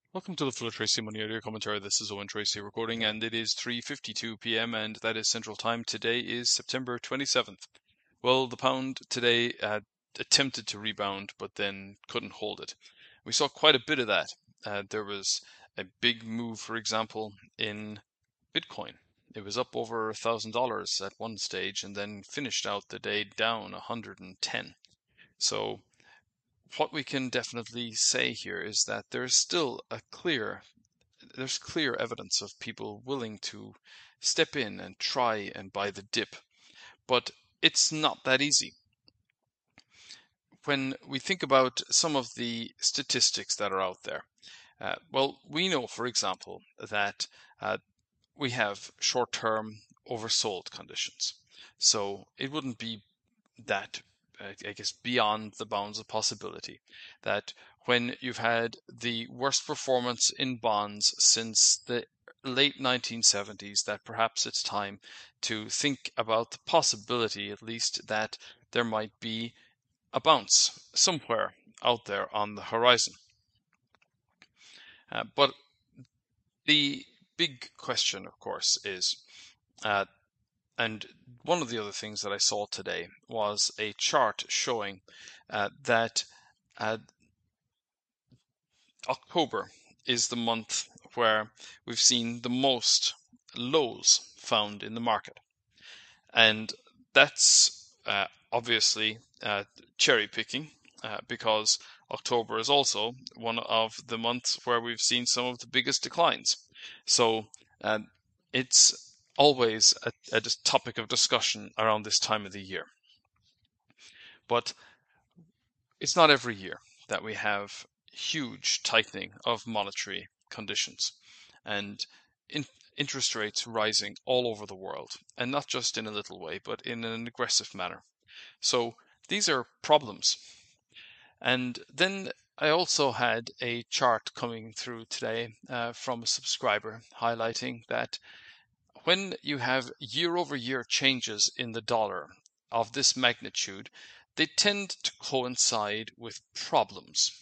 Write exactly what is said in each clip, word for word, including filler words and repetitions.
Welcome to the Full Tracy Money Audio Commentary. This is Owen Tracy recording, and it is three fifty-two p m, and that is Central Time. Today is September twenty-seventh. Well, the pound today uh, attempted to rebound, but then couldn't hold it. We saw quite a bit of that. Uh, there was a big move, for example, in Bitcoin. It was up over one thousand dollars at one stage and then finished out the day down one hundred ten. So what we can definitely say here is that there's still a clear there's clear evidence of people willing to step in and try and buy the dip, but it's not that easy. When we think about some of the statistics that are out there, uh, well, we know, for example, that uh, we have short-term oversold conditions. So it wouldn't be that, I guess, beyond the bounds of possibility that when you've had the worst performance in bonds since the late nineteen seventies, that perhaps it's time to think about the possibility, at least, that there might be a bounce somewhere out there on the horizon. Uh, but the big question, of course, is uh, and one of the other things that I saw today was a chart showing uh, that uh, October is the month where we've seen the most lows found in the market. And that's uh, obviously uh, cherry picking uh, because October is also one of the months where we've seen some of the biggest declines. So uh, it's always a, a topic of discussion around this time of the year. But it's not every year that we have huge tightening of monetary conditions and in, interest rates rising all over the world, and not just in a little way, but in an aggressive manner. So these are problems. And then I also had a chart coming through today uh, from a subscriber highlighting that when you have year-over-year changes in the dollar of this magnitude, they tend to coincide with problems.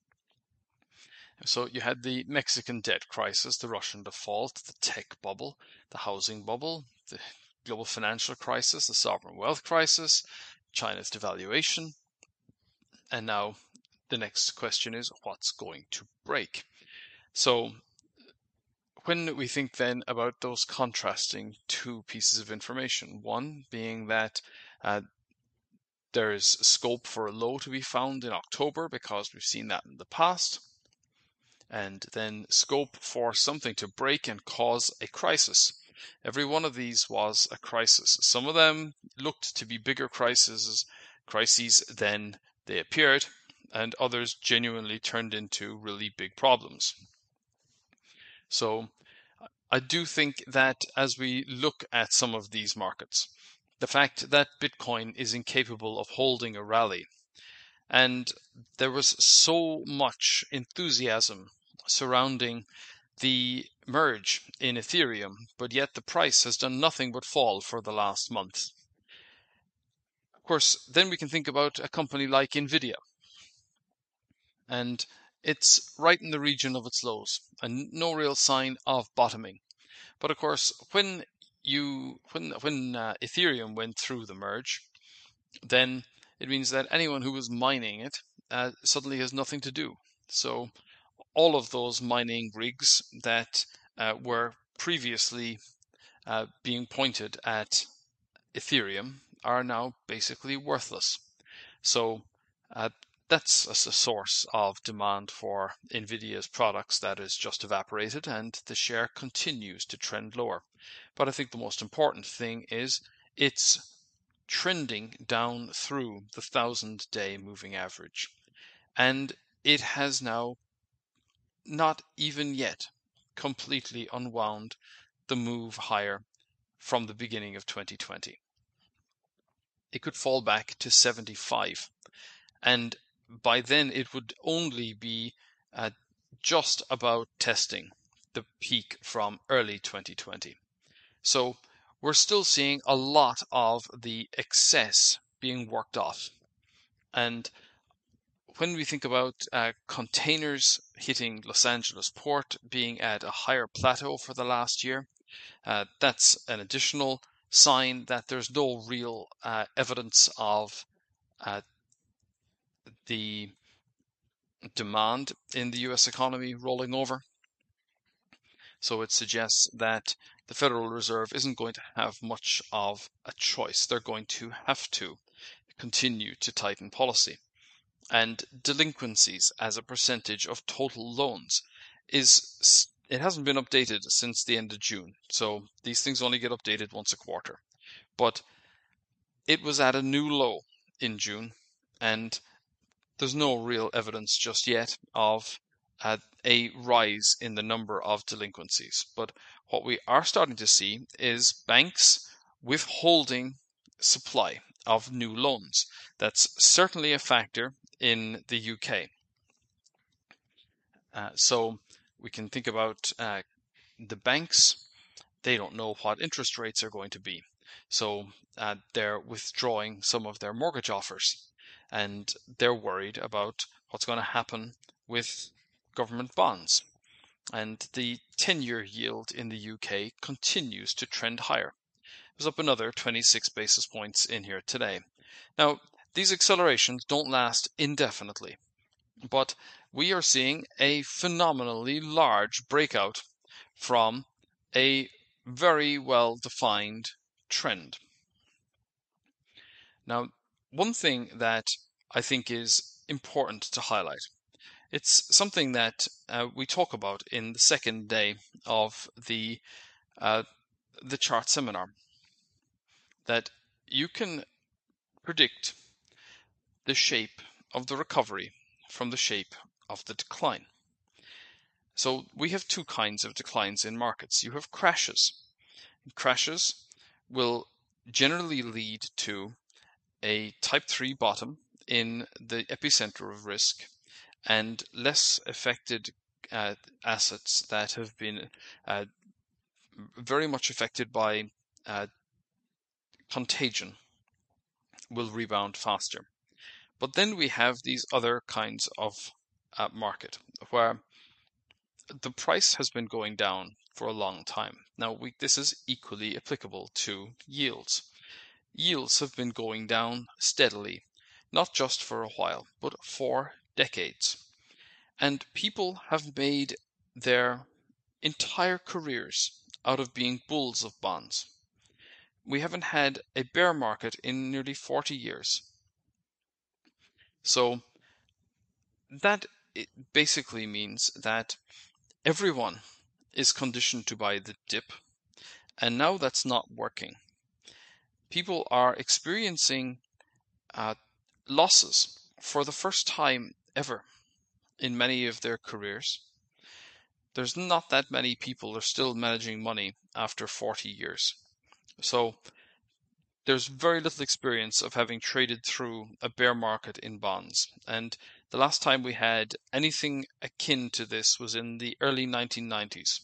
So you had the Mexican debt crisis, the Russian default, the tech bubble, the housing bubble, the global financial crisis, the sovereign wealth crisis, China's devaluation, and now the next question is what's going to break? So when we think then about those contrasting two pieces of information, one being that uh, there is scope for a low to be found in October because we've seen that in the past, and then scope for something to break and cause a crisis. Every one of these was a crisis. Some of them looked to be bigger crises, crises than they appeared, and others genuinely turned into really big problems. So I do think that as we look at some of these markets, the fact that Bitcoin is incapable of holding a rally, and there was so much enthusiasm surrounding the merge in Ethereum, but yet the price has done nothing but fall for the last month. Of course, then we can think about a company like Nvidia, and it's right in the region of its lows, and no real sign of bottoming. But of course, when you when when uh, Ethereum went through the merge, then it means that anyone who was mining it uh, suddenly has nothing to do. So all of those mining rigs that uh, were previously uh, being pointed at Ethereum are now basically worthless. So uh, that's a source of demand for Nvidia's products that is just evaporated, and the share continues to trend lower. But I think the most important thing is it's trending down through the thousand day moving average. And it has now not even yet completely unwound the move higher from the beginning of twenty twenty. It could fall back to seventy-five. And by then it would only be uh, just about testing the peak from early twenty twenty. So we're still seeing a lot of the excess being worked off. And when we think about uh, containers hitting Los Angeles port being at a higher plateau for the last year, uh, that's an additional sign that there's no real uh, evidence of uh, the demand in the U S economy rolling over. So it suggests that the Federal Reserve isn't going to have much of a choice. They're going to have to continue to tighten policy. And delinquencies as a percentage of total loans is it hasn't been updated since the end of June. So these things only get updated once a quarter. But it was at a new low in June, and there's no real evidence just yet of uh, a rise in the number of delinquencies. But what we are starting to see is banks withholding supply of new loans. That's certainly a factor in the U K. Uh, so we can think about uh, the banks. They don't know what interest rates are going to be. So uh, they're withdrawing some of their mortgage offers, and they're worried about what's going to happen with government bonds. And the ten-year yield in the U K continues to trend higher. It was up another twenty-six basis points in here today. Now, these accelerations don't last indefinitely, but we are seeing a phenomenally large breakout from a very well-defined trend. Now, one thing that I think is important to highlight, it's something that uh, we talk about in the second day of the uh, the chart seminar, that you can predict the shape of the recovery from the shape of the decline. So we have two kinds of declines in markets. You have crashes. Crashes will generally lead to a type three bottom in the epicenter of risk and less affected uh, assets that have been uh, very much affected by uh, contagion will rebound faster. But then we have these other kinds of uh, market where the price has been going down for a long time. Now, we, this is equally applicable to yields. Yields have been going down steadily, not just for a while, but for decades. And people have made their entire careers out of being bulls of bonds. We haven't had a bear market in nearly forty years. So that basically means that everyone is conditioned to buy the dip, and now that's not working. People are experiencing uh, losses for the first time ever in many of their careers. There's not that many people who are still managing money after forty years. So there's very little experience of having traded through a bear market in bonds. And the last time we had anything akin to this was in the early nineteen nineties.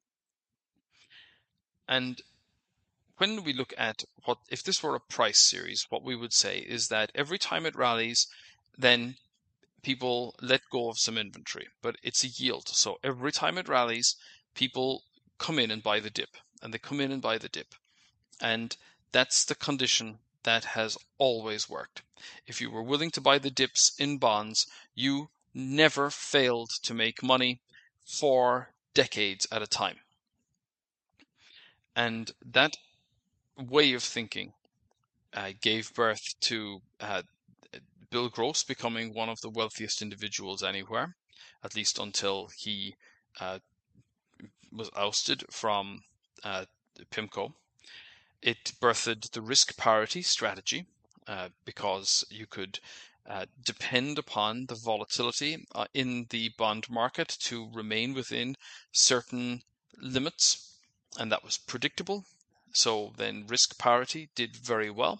And when we look at what, if this were a price series, what we would say is that every time it rallies, then people let go of some inventory, but it's a yield. So every time it rallies, people come in and buy the dip, and they come in and buy the dip. And that's the condition that has always worked. If you were willing to buy the dips in bonds, you never failed to make money for decades at a time. And that way of thinking uh, gave birth to uh, Bill Gross becoming one of the wealthiest individuals anywhere, at least until he uh, was ousted from uh, PIMCO. It birthed the risk parity strategy uh, because you could uh, depend upon the volatility uh, in the bond market to remain within certain limits, and that was predictable. So then risk parity did very well.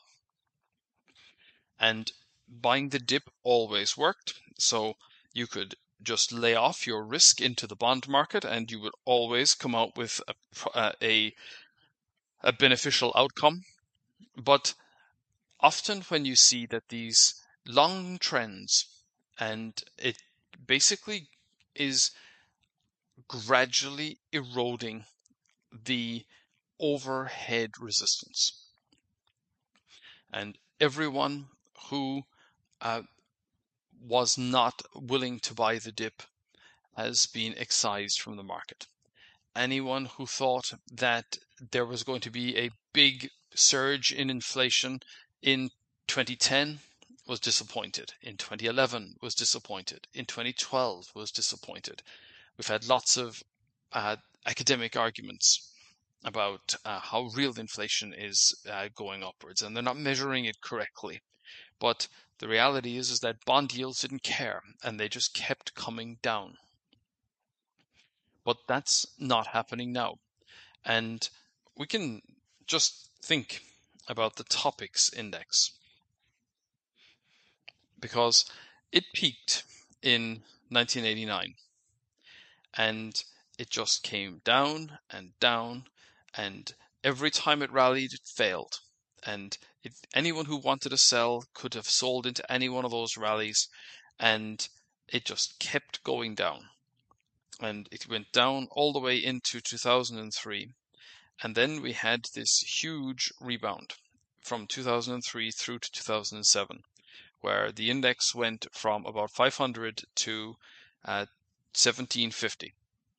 And buying the dip always worked. So you could just lay off your risk into the bond market and you would always come out with a, a, a beneficial outcome. But often when you see that these long trends and it basically is gradually eroding the overhead resistance. And everyone who uh, was not willing to buy the dip has been excised from the market. Anyone who thought that there was going to be a big surge in inflation in twenty ten was disappointed. In twenty eleven was disappointed. In twenty twelve was disappointed. We've had lots of uh, academic arguments about uh, how real inflation is uh, going upwards, and they're not measuring it correctly. But the reality is, is that bond yields didn't care, and they just kept coming down. But that's not happening now. And we can just think about the Topix index, because it peaked in nineteen eighty-nine and it just came down and down, and every time it rallied, it failed. And it, anyone who wanted to sell could have sold into any one of those rallies, and it just kept going down. And it went down all the way into two thousand three. And then we had this huge rebound from two thousand three through to two thousand seven, where the index went from about five hundred to uh, seventeen fifty.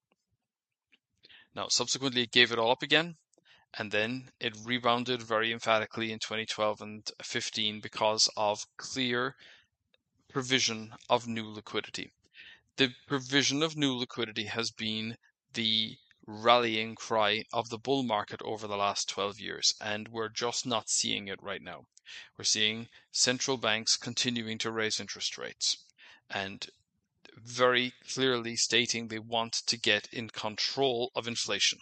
Now, subsequently, it gave it all up again, and then it rebounded very emphatically in twenty twelve and fifteen because of clear provision of new liquidity. The provision of new liquidity has been the rallying cry of the bull market over the last twelve years, and we're just not seeing it right now. We're seeing central banks continuing to raise interest rates and very clearly stating they want to get in control of inflation.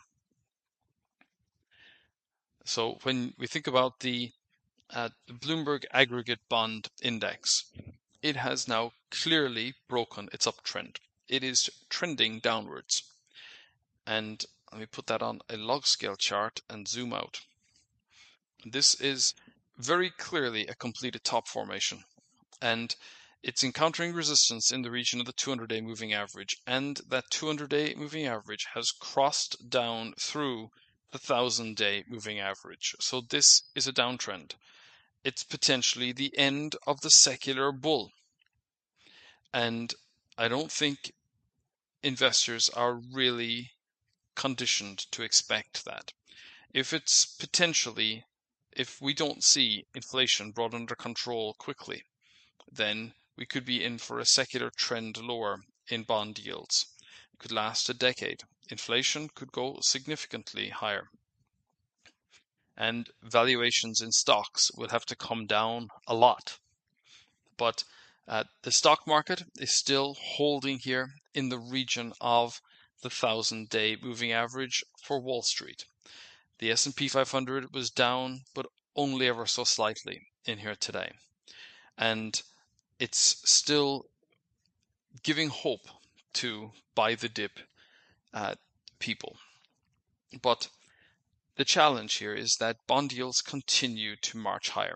So when we think about the uh, Bloomberg Aggregate Bond Index, it has now clearly broken its uptrend. It is trending downwards. And let me put that on a log scale chart and zoom out. This is very clearly a completed top formation, and it's encountering resistance in the region of the two hundred day moving average, and that two hundred day moving average has crossed down through the one thousand day moving average. So this is a downtrend. It's potentially the end of the secular bull. And I don't think investors are really conditioned to expect that. If it's potentially, if we don't see inflation brought under control quickly, then we could be in for a secular trend lower in bond yields. It could last a decade. Inflation could go significantly higher. And valuations in stocks will have to come down a lot. But uh, the stock market is still holding here in the region of the thousand day moving average for Wall Street. The S and P five hundred was down, but only ever so slightly in here today. And it's still giving hope to buy the dip uh, people. But the challenge here is that bond yields continue to march higher.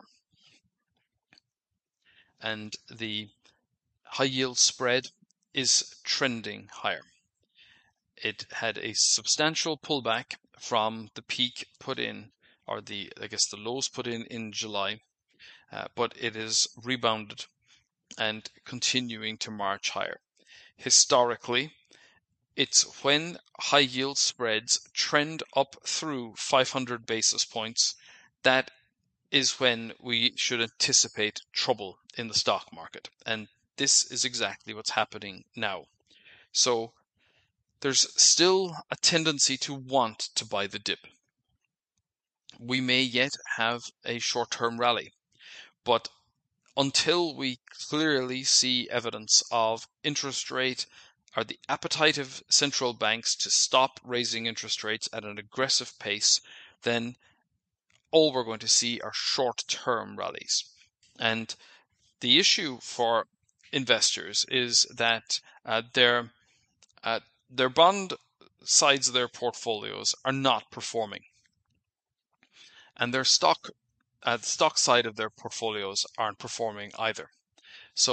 And the high yield spread is trending higher. It had a substantial pullback from the peak put in, or the, I guess the lows put in in July, uh, but it is rebounded and continuing to march higher. Historically, it's when high yield spreads trend up through five hundred basis points that is when we should anticipate trouble in the stock market. And this is exactly what's happening now. So there's still a tendency to want to buy the dip. We may yet have a short-term rally, but until we clearly see evidence of interest rate or the appetite of central banks to stop raising interest rates at an aggressive pace, then all we're going to see are short-term rallies. And the issue for investors is that uh, their uh, their bond sides of their portfolios are not performing, and their stock uh, stock side of their portfolios aren't performing either. So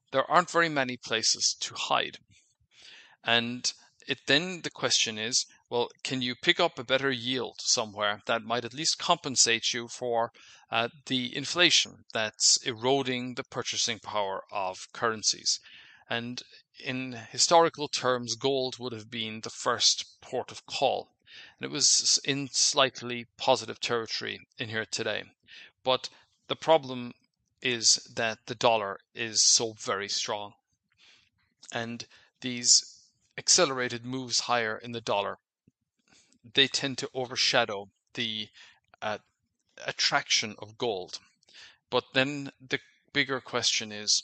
there aren't very many places to hide. And it then the question is, well, can you pick up a better yield somewhere that might at least compensate you for uh, the inflation that's eroding the purchasing power of currencies? And in historical terms, gold would have been the first port of call. And it was in slightly positive territory in here today. But the problem is that the dollar is so very strong. And these accelerated moves higher in the dollar, they tend to overshadow the uh, attraction of gold. But then the bigger question is,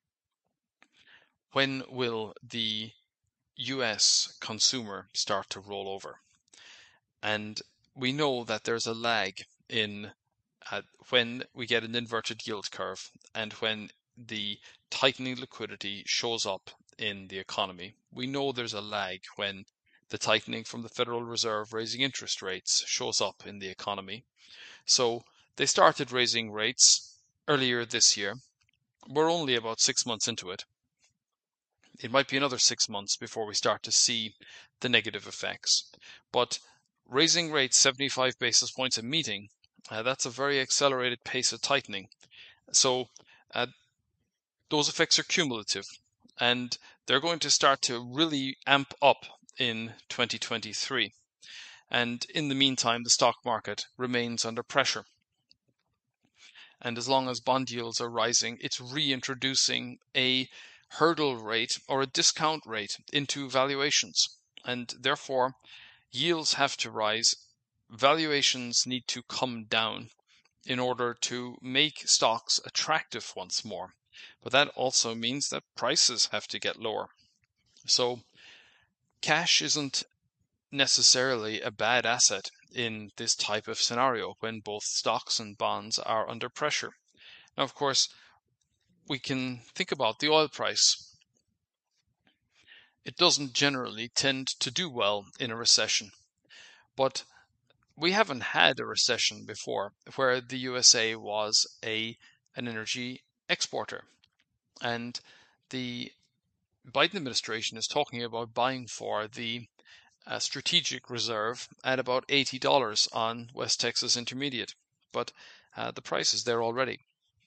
when will the U S consumer start to roll over? And we know that there's a lag in uh, when we get an inverted yield curve and when the tightening liquidity shows up in the economy. We know there's a lag when the tightening from the Federal Reserve raising interest rates shows up in the economy. So they started raising rates earlier this year. We're only about six months into it. It might be another six months before we start to see the negative effects. But raising rates seventy-five basis points a meeting, uh, that's a very accelerated pace of tightening. So uh, those effects are cumulative, and they're going to start to really amp up in twenty twenty-three. And in the meantime, the stock market remains under pressure. And as long as bond yields are rising, it's reintroducing a hurdle rate or a discount rate into valuations. And therefore, yields have to rise, valuations need to come down in order to make stocks attractive once more. But that also means that prices have to get lower. So cash isn't necessarily a bad asset in this type of scenario when both stocks and bonds are under pressure. Now, of course, we can think about the oil price. It doesn't generally tend to do well in a recession, but we haven't had a recession before where the U S A was a an energy exporter, and the Biden administration is talking about buying for the uh, strategic reserve at about eighty dollars on West Texas Intermediate, but uh, the price is there already.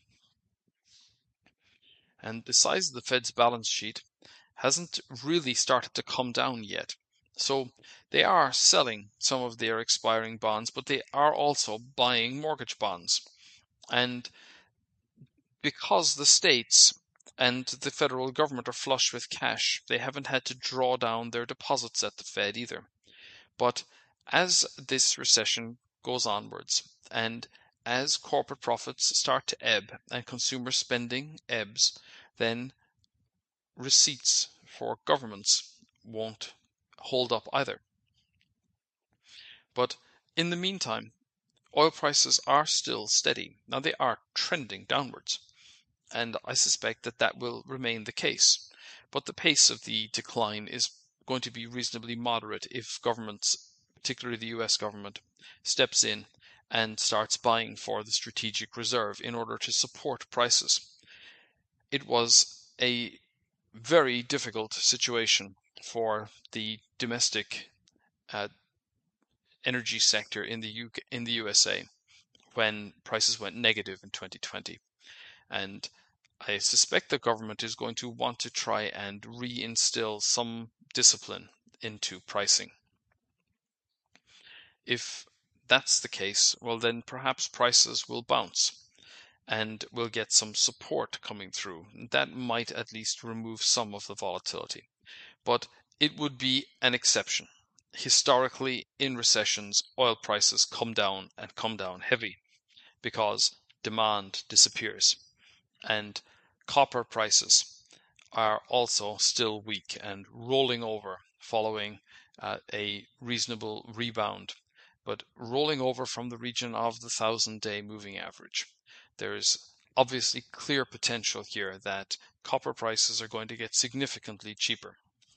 And the size of the Fed's balance sheet hasn't really started to come down yet. So they are selling some of their expiring bonds, but they are also buying mortgage bonds. And because the states and the federal government are flush with cash, they haven't had to draw down their deposits at the Fed either. But as this recession goes onwards, and as corporate profits start to ebb and consumer spending ebbs, then receipts for governments won't hold up either. But in the meantime, oil prices are still steady. Now they are trending downwards, and I suspect that that will remain the case. But the pace of the decline is going to be reasonably moderate if governments, particularly the U S government, steps in and starts buying for the strategic reserve in order to support prices. It was a very difficult situation for the domestic uh, energy sector in the U K, in the U S A when prices went negative in twenty twenty. And I suspect the government is going to want to try and reinstill some discipline into pricing. If that's the case, well, then perhaps prices will bounce and we'll get some support coming through. That might at least remove some of the volatility. But it would be an exception. Historically, in recessions, oil prices come down and come down heavy because demand disappears. And copper prices are also still weak and rolling over following uh, a reasonable rebound, but rolling over from the region of the thousand-day moving average. There's obviously clear potential here that copper prices are going to get significantly cheaper.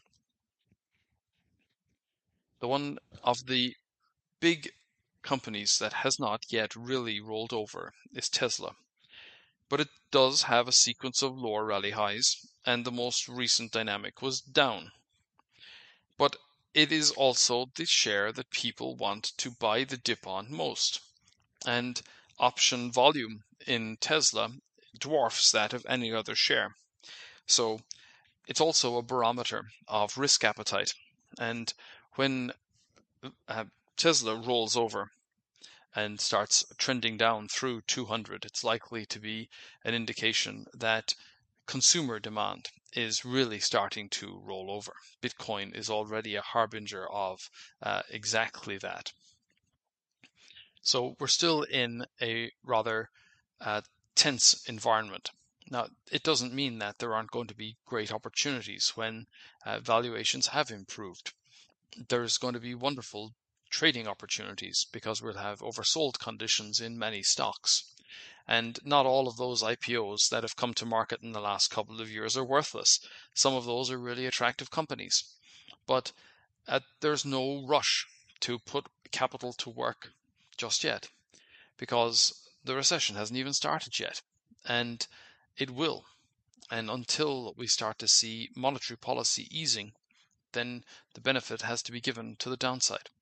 The one of the big companies that has not yet really rolled over is Tesla. but it does have a sequence of lower rally highs, and the most recent dynamic was down. But it is also the share that people want to buy the dip on most. And option volume in Tesla dwarfs that of any other share. So it's also a barometer of risk appetite. And when uh, Tesla rolls over and starts trending down through two hundred, it's likely to be an indication that consumer demand is really starting to roll over. Bitcoin is already a harbinger of uh, exactly that. So we're still in a rather uh, tense environment. Now, it doesn't mean that there aren't going to be great opportunities when uh, valuations have improved. There's going to be wonderful trading opportunities because we'll have oversold conditions in many stocks. And not all of those I P Os that have come to market in the last couple of years are worthless. Some of those are really attractive companies. But uh, there's no rush to put capital to work just yet, because the recession hasn't even started yet, and it will. And until we start to see monetary policy easing, then the benefit has to be given to the downside.